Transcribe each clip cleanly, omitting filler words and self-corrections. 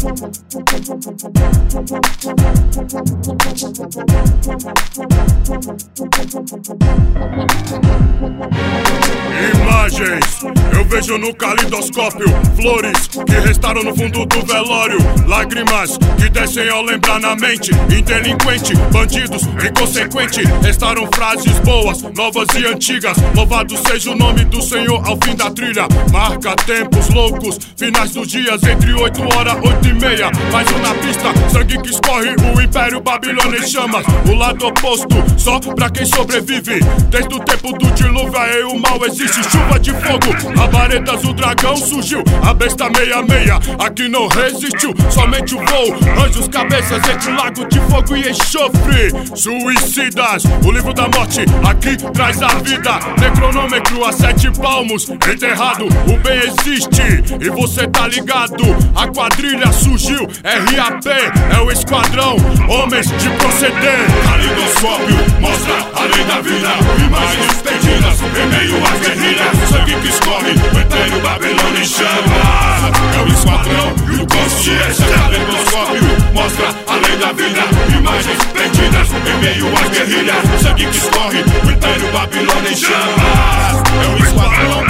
Imagens, eu vejo no calidoscópio flores que restaram no fundo do velório, lágrimas que descem ao lembrar na mente. Indelinquente, bandidos, inconsequente. Restaram frases boas, novas e antigas. Louvado seja o nome do Senhor ao fim da trilha. Marca tempos loucos, finais dos dias entre 8 horas, 8h30. Mais um na pista, sangue que escorre, o Império Babilônia em chamas. O lado oposto, só pra quem sobrevive. Desde o tempo do dilúvio aí o mal existe. Chuva de fogo, labaredas, o dragão surgiu. A besta 66, aqui não resistiu. Somente o voo, anjos cabeças entre o lago de fogo e enxofre. Suicidas, o livro da morte aqui traz a vida. Necronômetro a 7 palmos, enterrado, o bem existe e você tá ligado. A quadrilha surgiu, RAP é o esquadrão, homens de proceder. Calidoscópio mostra a lei da vida, imagens perdidas em meio às guerrilhas. Sangue que escorre, o Império Babilônia em chamas. É o esquadrão e o consciência. Calidoscópio mostra a lei da vida, imagens perdidas em meio às guerrilhas. Sangue que escorre, o Império Babilônia em chamas. É o esquadrão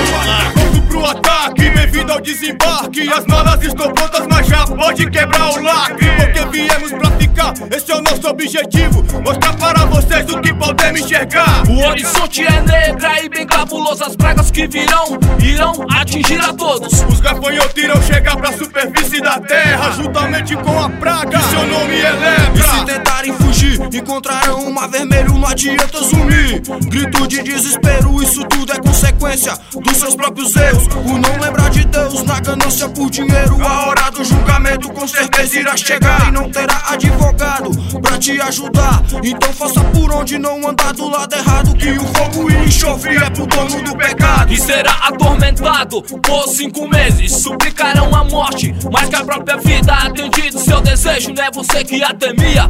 pronto pro ataque, bem-vindo ao desembarque. As malas estão prontas, mas já pode quebrar o lacre. Porque viemos pra ficar, esse é o nosso objetivo. Mostrar para vocês o que podemos enxergar. O horizonte é negra e bem cabuloso. As pragas que virão, irão atingir a todos. Os gafanhotos irão chegar pra superfície da terra, juntamente com a praga, seu nome é lepra. E se tentarem fugir, encontrarão um mar vermelho, não adianta sumir. Grito de desespero, isso tudo é consequência dos seus próprios erros. O não lembrar de Deus na ganância por dinheiro. A hora do julgamento com certeza irá chegar e não terá advogado pra te ajudar. Então faça por onde não andar do lado errado, que o fogo e enxofre é pro dono do pecado. E será atormentado por 5 meses. Suplicarão a morte, mais que a própria vida. Atendido seu desejo, não é você que a temia.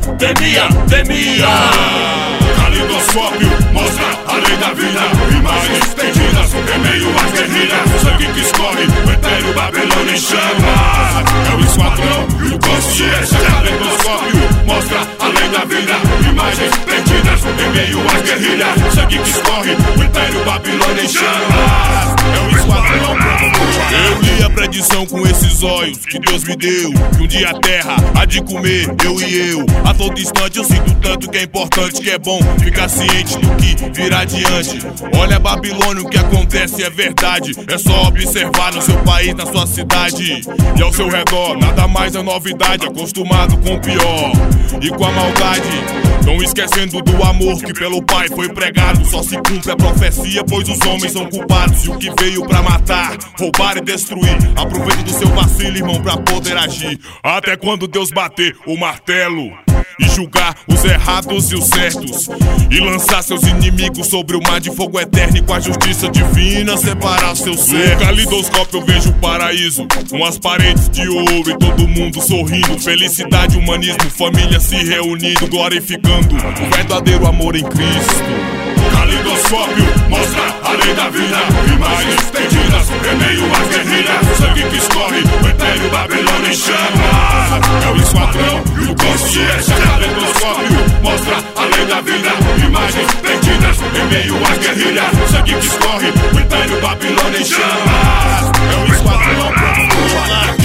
Calidoscópio mostra a lei da vida, imagens perdidas em meio às guerrilhas. Sangue que escorre, o Império Babilônia em chamas. É o esquadrão e o consciência. Calidoscópio mostra a lei da vida, imagens perdidas em meio às guerrilhas. Sangue que escorre, o Império Babilônia em chamas. É o esquadrão pronto. Eu li a predição com esses olhos que Deus me deu, que um dia a terra há de comer, eu e eu. A todo instante eu sinto tanto que é importante, que é bom ficar ciente do que virá adiante. Olha a Babilônia, o que acontece é verdade. É só observar no seu país, na sua cidade e ao seu redor. Nada mais é novidade, acostumado com o pior e com a maldade. Não esquecendo do amor que pelo Pai foi pregado. Só se cumpre a profecia, pois os homens são culpados. E o que veio pra matar, roubar e destruir. Aproveita do seu vacilo, irmão, pra poder agir. Até quando Deus bater o martelo e julgar os errados e os certos, e lançar seus inimigos sobre o mar de fogo eterno, e com a justiça divina separar seus certos. No calidoscópio eu vejo o paraíso, com as paredes de ouro e todo mundo sorrindo. Felicidade, humanismo, família se reunindo, glorificando o verdadeiro amor em Cristo. Calidoscópio mostra a lei da vida, imagens perdidas em meio às guerrilhas. Sangue que escorre, o Império Babilônia em chamas. É o esquadrão e o consciência. Calidoscópio mostra a lei da vida, imagens perdidas em meio às guerrilhas. Sangue que escorre, o Império Babilônia em chamas. É o esquadrão pronto pro ataque.